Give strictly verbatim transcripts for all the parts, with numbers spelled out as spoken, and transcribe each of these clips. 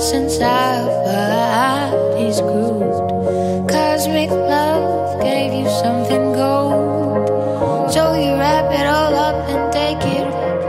since our bodies grew. Cosmic love gave you something gold, so you wrap it all up and take it.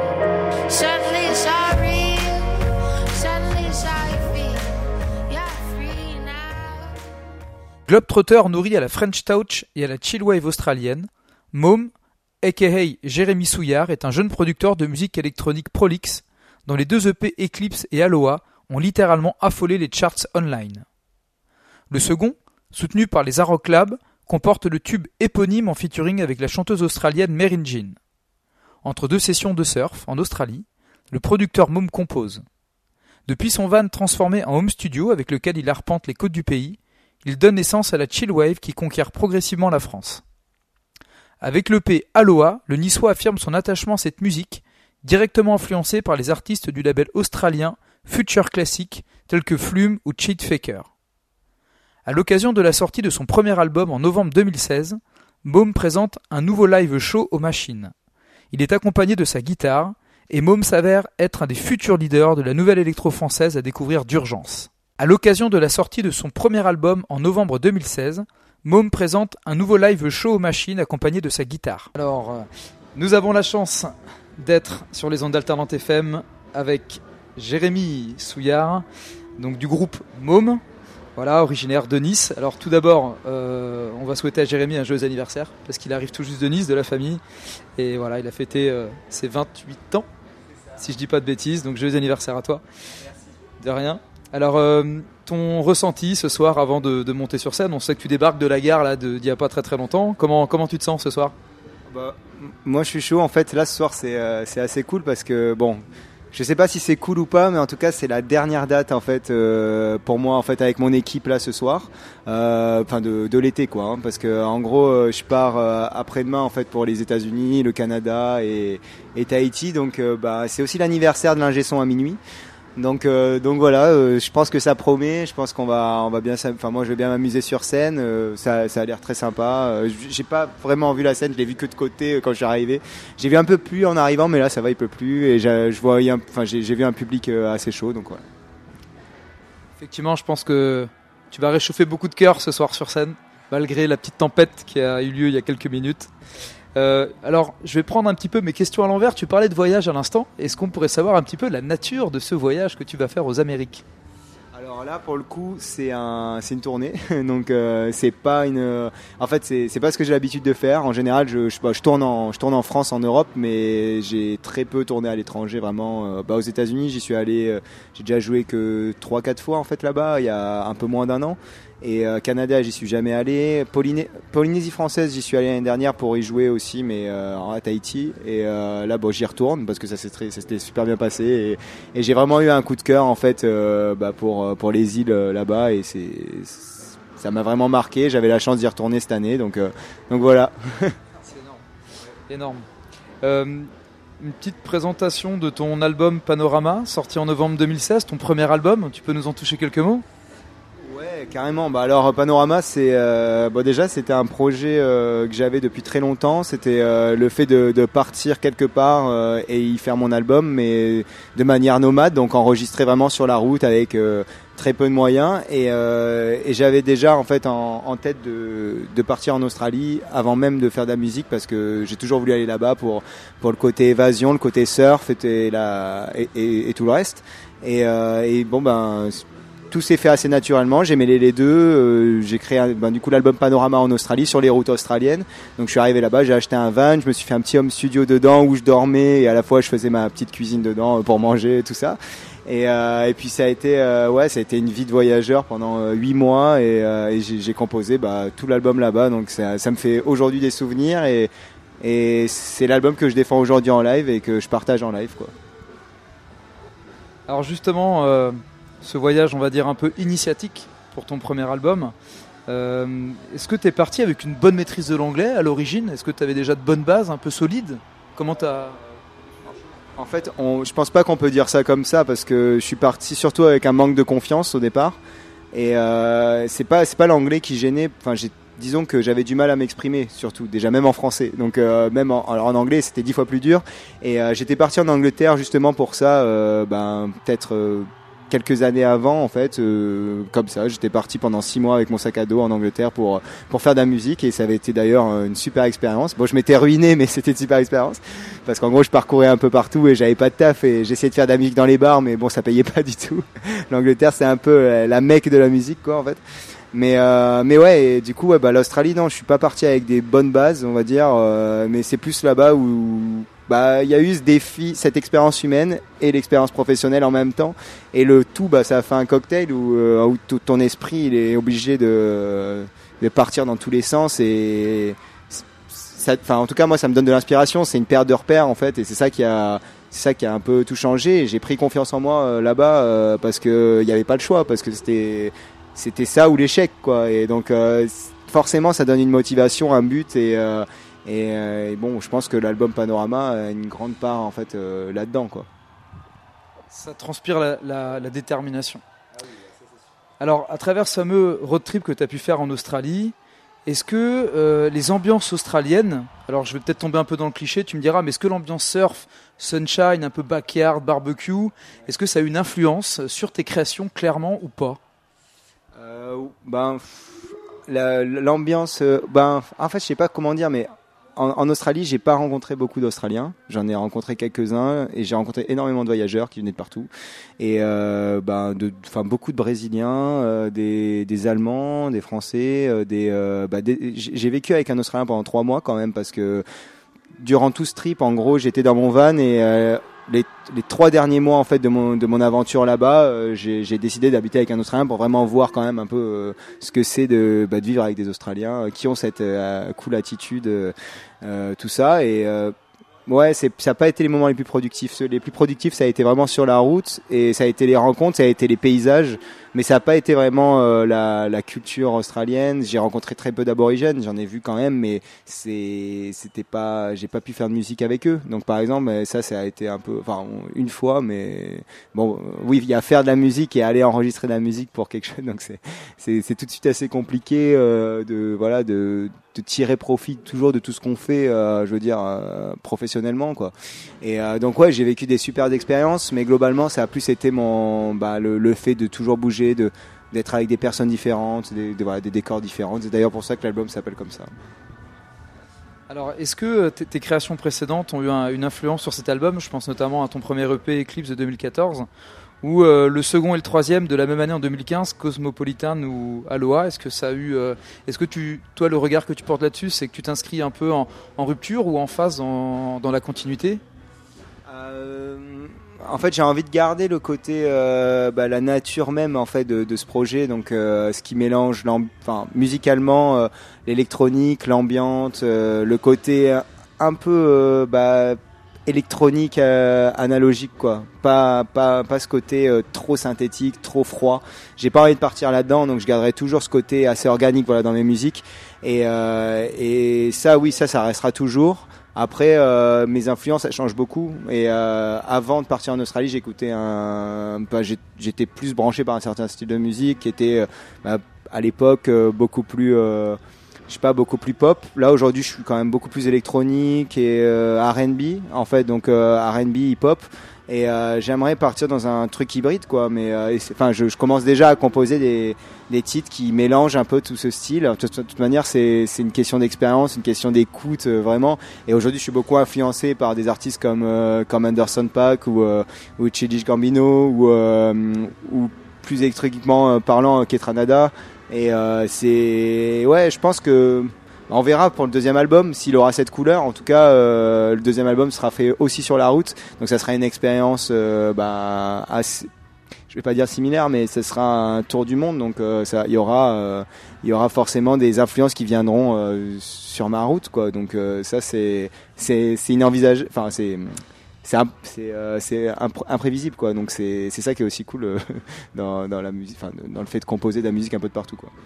Suddenly it's all real, suddenly it's how you feel. You're free now. Globetrotter nourri à la French Touch et à la chillwave australienne, Mome, aka Jérémy Souillard, est un jeune producteur de musique électronique prolixe dont les deux E P Eclipse et Aloha ont littéralement affolé les charts online. Le second, soutenu par les Aroc Lab, comporte le tube éponyme en featuring avec la chanteuse australienne Merin Jean. Entre deux sessions de surf en Australie, le producteur Mome compose. Depuis son van transformé en home studio avec lequel il arpente les côtes du pays, il donne naissance à la chillwave qui conquiert progressivement la France. Avec l'E P Aloha, le Niçois affirme son attachement à cette musique, directement influencée par les artistes du label australien Future Classic tels que Flume ou Cheat Faker. À l'occasion de la sortie de son premier album en novembre deux mille seize, Mome présente un nouveau live show aux machines. Il est accompagné de sa guitare et Mome s'avère être un des futurs leaders de la nouvelle électro-française à découvrir d'urgence. À l'occasion de la sortie de son premier album en novembre deux mille seize, Mome présente un nouveau live show aux machines accompagné de sa guitare. Alors, euh, nous avons la chance d'être sur les ondes d'Alternante F M avec Jérémy Souillard, donc du groupe Mome, voilà, originaire de Nice. Alors tout d'abord, euh, on va souhaiter à Jérémy un joyeux anniversaire, parce qu'il arrive tout juste de Nice, de la famille, et voilà, il a fêté euh, ses vingt-huit ans, si je dis pas de bêtises, donc joyeux anniversaire à toi. De rien. Alors, euh, ton ressenti ce soir avant de, de monter sur scène, on sait que tu débarques de la gare là, de, d'il n'y a pas très très longtemps, comment, comment tu te sens ce soir ? Bah, moi je suis chaud en fait, là ce soir c'est, euh, c'est assez cool parce que bon, je sais pas si c'est cool ou pas, mais en tout cas c'est la dernière date en fait euh, pour moi en fait avec mon équipe là ce soir, euh, enfin de, de l'été quoi, hein, parce que en gros euh, je pars euh, après-demain en fait pour les États-Unis, le Canada et, et Tahiti, donc euh, bah c'est aussi l'anniversaire de l'ingé son à minuit. Donc euh, donc voilà, euh, je pense que ça promet, je pense qu'on va on va bien, enfin moi je vais bien m'amuser sur scène, euh, ça ça a l'air très sympa. Euh, j'ai pas vraiment vu la scène, je l'ai vu que de côté euh, quand je suis arrivé. J'ai vu un peu plus en arrivant, mais là ça va, il peut plus et j'ai, je vois enfin j'ai, j'ai vu un public euh, assez chaud, donc voilà. Effectivement, je pense que tu vas réchauffer beaucoup de cœurs ce soir sur scène, malgré la petite tempête qui a eu lieu il y a quelques minutes. Euh, alors, je vais prendre un petit peu mes questions à l'envers. Tu parlais de voyage à l'instant. Est-ce qu'on pourrait savoir un petit peu la nature de ce voyage que tu vas faire aux Amériques ? Alors là, pour le coup, c'est un, c'est une tournée. Donc, euh, c'est pas une. En fait, c'est, c'est pas ce que j'ai l'habitude de faire. En général, je, je, bah, je tourne en, je tourne en France, en Europe, mais j'ai très peu tourné à l'étranger. Vraiment, euh, bah, aux États-Unis, j'y suis allé. Euh, j'ai déjà joué que trois, quatre fois en fait là-bas, il y a un peu moins d'un an. Et euh, Canada, j'y suis jamais allé. Polyné- Polynésie française, j'y suis allé l'année dernière pour y jouer aussi, mais euh, à Tahiti. Et euh, là, bon, j'y retourne parce que ça, s'est très, ça s'était super bien passé. Et, et j'ai vraiment eu un coup de cœur en fait euh, bah, pour pour les îles euh, là-bas. Et c'est, ça m'a vraiment marqué. J'avais la chance d'y retourner cette année, donc euh, donc voilà. C'est énorme, énorme. Euh, une petite présentation de ton album Panorama, sorti en novembre deux mille seize, ton premier album. Tu peux nous en toucher quelques mots ? Ouais, carrément. Bah alors Panorama, c'est euh, bon déjà c'était un projet euh, que j'avais depuis très longtemps. C'était euh, le fait de, de partir quelque part euh, et y faire mon album, mais de manière nomade, donc enregistré vraiment sur la route avec euh, très peu de moyens. Et, euh, et j'avais déjà en fait en, en tête de, de partir en Australie avant même de faire de la musique, parce que j'ai toujours voulu aller là-bas pour pour le côté évasion, le côté surf et la et, et, et tout le reste. Et, euh, et bon ben. Tout s'est fait assez naturellement, j'ai mêlé les deux, euh, j'ai créé un, ben, du coup l'album Panorama en Australie, sur les routes australiennes. Donc je suis arrivé là-bas, j'ai acheté un van, je me suis fait un petit home studio dedans où je dormais et à la fois je faisais ma petite cuisine dedans pour manger et tout ça. Et, euh, et puis ça a été euh, ouais, ça a été une vie de voyageur pendant huit euh, mois et, euh, et j'ai, j'ai composé bah, tout l'album là-bas, donc ça, ça me fait aujourd'hui des souvenirs et, et c'est l'album que je défends aujourd'hui en live et que je partage en live quoi. Alors justement... Euh... ce voyage, on va dire, un peu initiatique pour ton premier album. Euh, est-ce que tu es parti avec une bonne maîtrise de l'anglais à l'origine ? Est-ce que tu avais déjà de bonnes bases, un peu solides ? Comment tu as... En fait, on, je pense pas qu'on peut dire ça comme ça, parce que je suis parti surtout avec un manque de confiance au départ. Et euh, c'est pas, c'est pas l'anglais qui gênait. Enfin, j'ai, disons que j'avais du mal à m'exprimer, surtout, déjà même en français. Donc euh, même en, alors en anglais, c'était dix fois plus dur. Et euh, j'étais parti en Angleterre justement pour ça, euh, ben, peut-être... Euh, quelques années avant, en fait, euh, comme ça, j'étais parti pendant six mois avec mon sac à dos en Angleterre pour pour faire de la musique et ça avait été d'ailleurs une super expérience. Bon, je m'étais ruiné, mais c'était une super expérience parce qu'en gros, je parcourais un peu partout et j'avais pas de taf et j'essayais de faire de la musique dans les bars, mais bon, ça payait pas du tout. L'Angleterre, c'est un peu la Mecque de la musique, quoi, en fait. Mais euh, mais ouais, et du coup, ouais, bah l'Australie, non, je suis pas parti avec des bonnes bases, on va dire, euh, mais c'est plus là-bas où bah il y a eu ce défi, cette expérience humaine et l'expérience professionnelle en même temps, et le tout, bah ça a fait un cocktail où, euh, où tout ton esprit il est obligé de de partir dans tous les sens et ça, enfin en tout cas moi ça me donne de l'inspiration, c'est une perte de repères en fait, et c'est ça qui a c'est ça qui a un peu tout changé. J'ai pris confiance en moi euh, là-bas euh, parce que il y avait pas le choix, parce que c'était c'était ça ou l'échec, quoi, et donc euh, forcément ça donne une motivation, un but, et euh, et, euh, et bon, je pense que l'album Panorama a une grande part en fait euh, là-dedans, quoi. Ça transpire la, la, la détermination. Ah oui, ça, c'est sûr. Alors, à travers ce fameux road trip que tu as pu faire en Australie, est-ce que euh, les ambiances australiennes, alors je vais peut-être tomber un peu dans le cliché, tu me diras, mais est-ce que l'ambiance surf, sunshine, un peu backyard, barbecue, est-ce que ça a une influence sur tes créations, clairement, ou pas? euh, Ben, la, l'ambiance, ben, en fait, je sais pas comment dire, mais En, en Australie, j'ai pas rencontré beaucoup d'Australiens. J'en ai rencontré quelques-uns et j'ai rencontré énormément de voyageurs qui venaient de partout. Et euh, ben, de, enfin beaucoup de Brésiliens, euh, des, des Allemands, des Français, euh, des, euh, bah, des. J'ai vécu avec un Australien pendant trois mois quand même, parce que durant tout ce trip, en gros, j'étais dans mon van et euh, les, les trois derniers mois en fait de mon de mon aventure là-bas, euh, j'ai, j'ai décidé d'habiter avec un Australien pour vraiment voir quand même un peu euh, ce que c'est de, bah, de vivre avec des Australiens euh, qui ont cette euh, cool attitude, euh, euh, tout ça. Et euh, ouais, c'est, ça n'a pas été les moments les plus productifs. Les plus productifs, ça a été vraiment sur la route, et ça a été les rencontres, ça a été les paysages, mais ça n'a pas été vraiment euh, la, la culture australienne. J'ai rencontré très peu d'aborigènes, j'en ai vu quand même, mais c'est, c'était pas, j'ai pas pu faire de musique avec eux. Donc par exemple, ça, ça a été un peu, enfin une fois, mais bon, oui, il y a faire de la musique et aller enregistrer de la musique pour quelque chose, donc c'est, c'est, c'est tout de suite assez compliqué euh, de, voilà, de de tirer profit toujours de tout ce qu'on fait, euh, je veux dire euh, professionnellement, quoi. Et euh, donc ouais, j'ai vécu des super expériences, mais globalement ça a plus été mon bah, le, le fait de toujours bouger, de d'être avec des personnes différentes, des, de, voilà, des décors différents. C'est d'ailleurs pour ça que l'album s'appelle comme ça. Alors, est-ce que t- tes créations précédentes ont eu un, une influence sur cet album? Je pense notamment à ton premier E P Eclipse de deux mille quatorze, ou euh, le second et le troisième de la même année en deux mille quinze, Cosmopolitan ou Aloha. Est-ce que ça a eu, euh, est-ce que tu, toi, le regard que tu portes là-dessus, c'est que tu t'inscris un peu en, en rupture ou en phase dans, dans la continuité? euh, En fait, j'ai envie de garder le côté, euh, bah, la nature même en fait de, de ce projet, donc euh, ce qui mélange, enfin, musicalement, euh, l'électronique, l'ambiance, euh, le côté un peu, euh, bah, électronique euh, analogique, quoi, pas pas pas ce côté euh, trop synthétique, trop froid. J'ai pas envie de partir là-dedans, donc je garderai toujours ce côté assez organique, voilà, dans mes musiques, et euh, et ça, oui, ça ça restera toujours. Après, euh, mes influences, elles changent beaucoup, et euh, avant de partir en Australie, j'écoutais un, bah, j'étais plus branché par un certain style de musique qui était, euh, bah, à l'époque, euh, beaucoup plus euh, je sais pas, beaucoup plus pop. Là aujourd'hui, je suis quand même beaucoup plus électronique et euh, R and B en fait, donc euh, R and B, hip-hop. Et euh, j'aimerais partir dans un truc hybride, quoi. Mais euh, enfin, je, je commence déjà à composer des des titres qui mélangent un peu tout ce style. De toute, de toute manière, c'est c'est une question d'expérience, une question d'écoute, euh, vraiment. Et aujourd'hui, je suis beaucoup influencé par des artistes comme euh, comme Anderson .Paak ou euh, ou Childish Gambino ou euh, ou plus électroniquement parlant, Ketranada. Et euh, c'est ouais, je pense que on verra pour le deuxième album s'il aura cette couleur. En tout cas, euh, le deuxième album sera fait aussi sur la route, donc ça sera une expérience, euh, bah, assez, je vais pas dire similaire, mais ce sera un tour du monde. Donc euh, ça, il y aura, euh, il y aura forcément des influences qui viendront euh, sur ma route, quoi. Donc euh, ça, c'est c'est c'est inenvisageable. Enfin, c'est c'est c'est euh, c'est impr- imprévisible, quoi. Donc c'est c'est ça qui est aussi cool euh, dans dans la musique, enfin dans le fait de composer de la musique un peu de partout, quoi.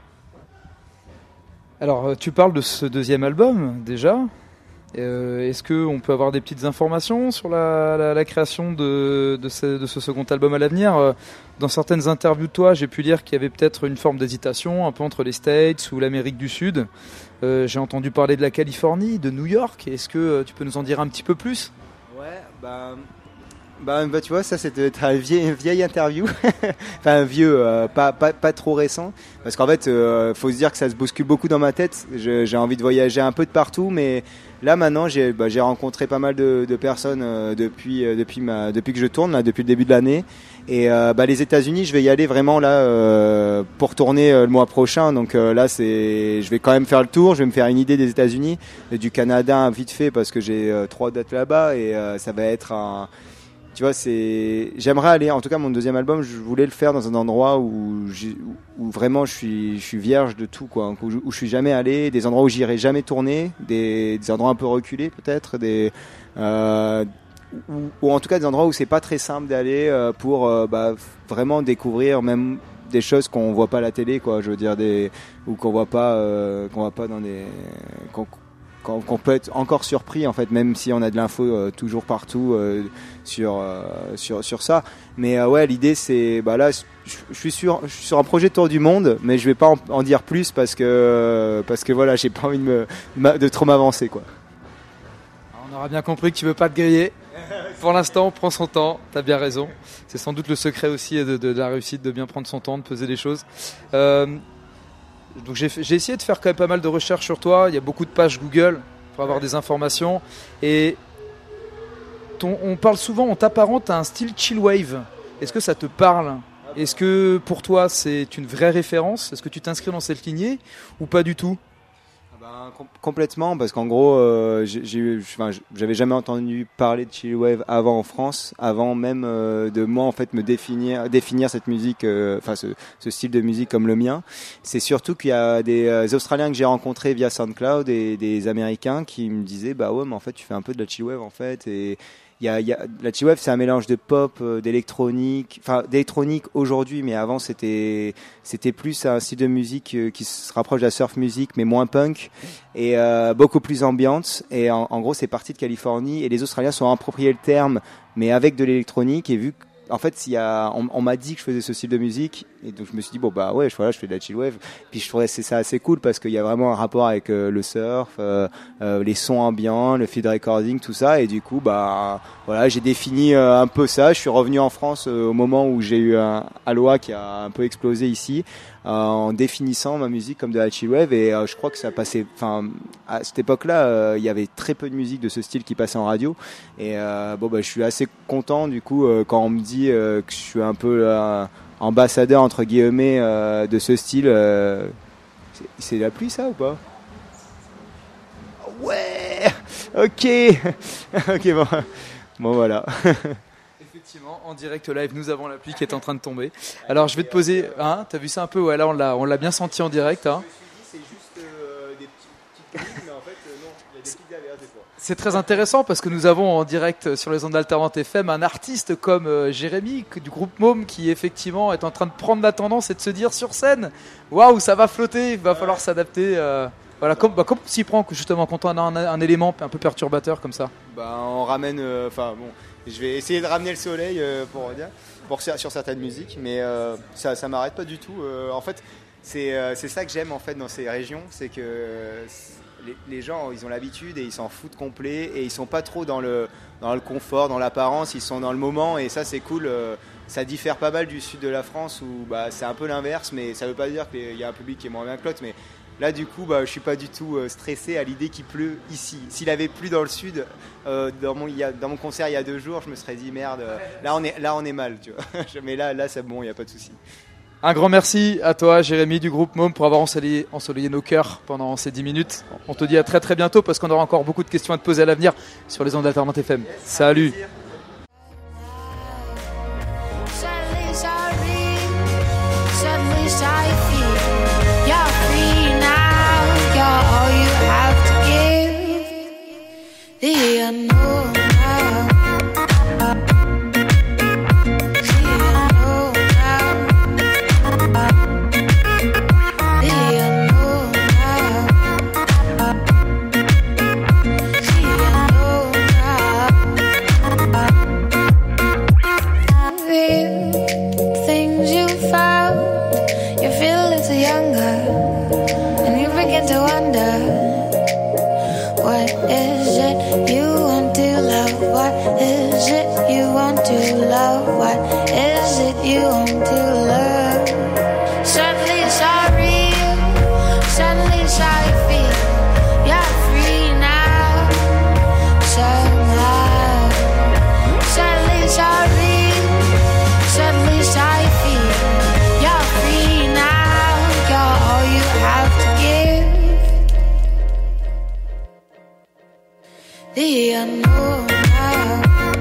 Alors tu parles de ce deuxième album déjà. Euh, est-ce que on peut avoir des petites informations sur la, la, la création de de ce, de ce second album à l'avenir? Dans certaines interviews de toi, j'ai pu lire qu'il y avait peut-être une forme d'hésitation un peu entre les States ou l'Amérique du Sud. Euh, j'ai entendu parler de la Californie, de New York. Est-ce que tu peux nous en dire un petit peu plus? Ouais, bah, Bah, bah tu vois, ça c'était une vieille, vieille interview, enfin vieux, euh, pas, pas, pas trop récent, parce qu'en fait, euh, faut se dire que ça se bouscule beaucoup dans ma tête. Je, j'ai envie de voyager un peu de partout, mais là maintenant, j'ai, bah, j'ai rencontré pas mal de, de personnes euh, depuis, euh, depuis, ma, depuis que je tourne, là, depuis le début de l'année. Et euh, bah, les États-Unis, je vais y aller vraiment là euh, pour tourner euh, le mois prochain. Donc euh, là, c'est, je vais quand même faire le tour. Je vais me faire une idée des États-Unis, et du Canada vite fait parce que j'ai euh, trois dates là-bas et euh, ça va être un Tu vois, c'est. J'aimerais aller. En tout cas, mon deuxième album, je voulais le faire dans un endroit où, où vraiment je suis, je suis vierge de tout, quoi. Où je, où je suis jamais allé, des endroits où j'irai jamais tourner, des, des endroits un peu reculés peut-être, des. Euh, ou, ou en tout cas des endroits où c'est pas très simple d'aller euh, pour euh, bah, vraiment découvrir même des choses qu'on voit pas à la télé, quoi. Je veux dire des ou qu'on voit pas, euh, qu'on voit pas dans des. Qu'on, qu'on peut être encore surpris en fait, même si on a de l'info euh, toujours partout euh, sur, euh, sur sur ça. Mais euh, ouais, l'idée c'est bah là, je, je suis sur je suis sur un projet de tour du monde, mais je vais pas en, en dire plus parce que parce que voilà, j'ai pas envie de me de trop m'avancer, quoi. On aura bien compris que tu veux pas te griller. Pour l'instant, prends son temps. T'as bien raison. C'est sans doute le secret aussi de, de, de la réussite, de bien prendre son temps, de peser les choses. Euh, Donc j'ai, j'ai essayé de faire quand même pas mal de recherches sur toi. Il y a beaucoup de pages Google pour avoir des informations. Et ton, on parle souvent, on t'apparente à un style chill wave. Est-ce que ça te parle ? Est-ce que pour toi c'est une vraie référence ? Est-ce que tu t'inscris dans cette lignée ou pas du tout ? Ben, com- complètement, parce qu'en gros, euh, j'ai, j'ai, enfin, j'avais jamais entendu parler de chill wave avant en France, avant même euh, de moi en fait me définir, définir cette musique, euh, enfin ce, ce style de musique comme le mien. C'est surtout qu'il y a des euh, Australiens que j'ai rencontrés via SoundCloud et des Américains qui me disaient bah ouais, mais en fait tu fais un peu de la chill wave en fait. Et il y a, il y a la chill wave, c'est un mélange de pop, euh, d'électronique, enfin d'électronique aujourd'hui, mais avant c'était c'était plus un style de musique euh, qui se rapproche de la surf music, mais moins punk et euh, beaucoup plus ambiante. Et en, en gros, c'est parti de Californie et les Australiens se sont appropriés le terme, mais avec de l'électronique. Et vu que en fait, s'il y a, on, on m'a dit que je faisais ce style de musique, et donc je me suis dit bon bah ouais, je, voilà, je fais de la chill wave. Puis je trouvais c'est ça assez cool parce qu'il y a vraiment un rapport avec euh, le surf, euh, euh, les sons ambiants, le field recording, tout ça. Et du coup bah voilà, j'ai défini euh, un peu ça. Je suis revenu en France euh, au moment où j'ai eu un Aloha qui a un peu explosé ici, euh, en définissant ma musique comme de la chill wave. Et euh, je crois que ça passait. Enfin, à cette époque-là, euh, il y avait très peu de musique de ce style qui passait en radio. Et euh, bon bah je suis assez content du coup euh, quand on me dit euh, que je suis un peu euh, ambassadeur entre guillemets euh, de ce style. Euh, c'est, c'est la pluie ça ou pas ? Ouais. Ok. Ok bon. Bon voilà. Effectivement, en direct live, nous avons la pluie qui est en train de tomber. Alors je vais te poser, hein, t'as vu ça un peu ? Ouais, là on l'a, on l'a bien senti en direct. Hein. C'est juste euh, des petites petites mais en fait euh, non, il y a des petites averses des fois. C'est très intéressant parce que nous avons en direct sur les ondes d'Alternante F M un artiste comme euh, Jérémy du groupe Môme qui effectivement est en train de prendre la tendance et de se dire sur scène, waouh, ça va flotter, il va falloir s'adapter. Euh, voilà, comme bah, comme on s'y prend justement quand on a un, un élément un peu perturbateur comme ça. Bah on ramène, enfin euh, bon, je vais essayer de ramener le soleil euh, pour dire, pour sur certaines musiques, mais euh, ça ça m'arrête pas du tout. Euh, en fait, c'est euh, c'est ça que j'aime en fait dans ces régions, c'est que euh, les, les gens ils ont l'habitude et ils s'en foutent complet et ils sont pas trop dans le dans le confort, dans l'apparence, ils sont dans le moment et ça c'est cool. Euh, ça diffère pas mal du sud de la France où bah c'est un peu l'inverse, mais ça veut pas dire qu'il y a un public qui est moins bien que l'autre, mais là, du coup, bah, je suis pas du tout euh, stressé à l'idée qu'il pleut ici. S'il avait plu dans le sud, euh, dans, mon, il y a, dans mon concert il y a deux jours, je me serais dit merde. Euh, là, on est, là, on est mal, tu vois. Mais là, là, c'est bon, il y a pas de souci. Un grand merci à toi, Jérémy du groupe Môme, pour avoir ensoleillé, ensoleillé nos cœurs pendant ces dix minutes. On te dit à très très bientôt parce qu'on aura encore beaucoup de questions à te poser à l'avenir sur les ondes d'Alternante F M. Salut. The unknown now. The unknown now. The unknown now. The unknown now. Real things you found, you feel a little younger, and you begin to wonder. What is it you want to love? it? What is it you want to love? What is it you want to love? Suddenly it's all real. Suddenly it's how you feel. You're free now. Somehow. Suddenly it's all real. Suddenly it's how you feel. You're free now. You're all you have to give. The unknown now.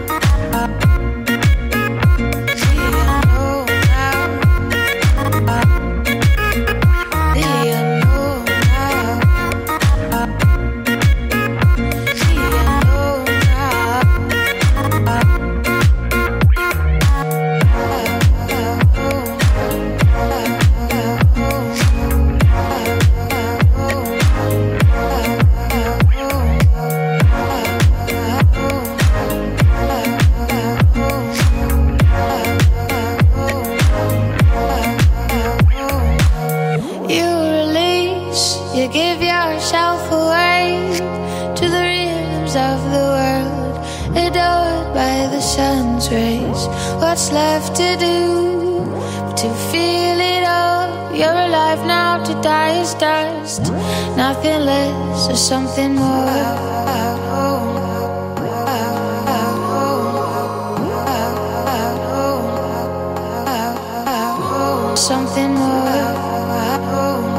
You give yourself away to the rhythms of the world, adored by the sun's rays. What's left to do but to feel it all? You're alive now, to die is dust. Nothing less or something more. Something more.